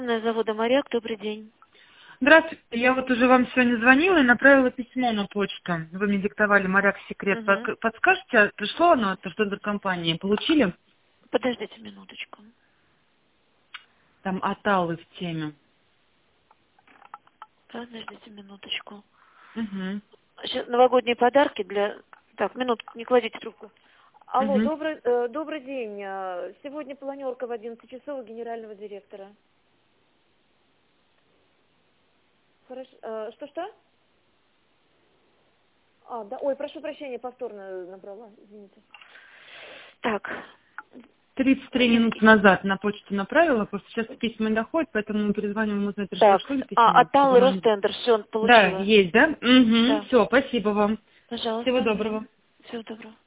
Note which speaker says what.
Speaker 1: Завода «Моряк». Добрый день.
Speaker 2: Здравствуйте, я вот уже вам сегодня звонила и направила письмо на почту. Вы мне диктовали «Моряк Секрет».
Speaker 1: Мгм.
Speaker 2: Подскажете, пришло оно от компании? Получили?
Speaker 1: Подождите минуточку.
Speaker 2: Там аталы в теме.
Speaker 1: Подождите минуточку.
Speaker 2: Угу.
Speaker 1: Сейчас новогодние подарки для... Так, минутку, не кладите трубку. Алло,
Speaker 2: Угу.
Speaker 1: добрый день. Сегодня планерка в 11 часов у генерального директора. Хорошо. Что-что? Да. Ой, прошу прощения, повторно набрала, извините. Так.
Speaker 2: 33 минуты назад на почту направила, просто сейчас письма не доходят, поэтому мы перезваниваем узнать,
Speaker 1: Так.
Speaker 2: пришло ли письмо.
Speaker 1: Атал и Ростендер, все,
Speaker 2: Да,
Speaker 1: получила.
Speaker 2: есть, да? Угу.
Speaker 1: Да.
Speaker 2: Все, спасибо вам. Всего
Speaker 1: Пожалуйста.
Speaker 2: доброго.
Speaker 1: Всего доброго.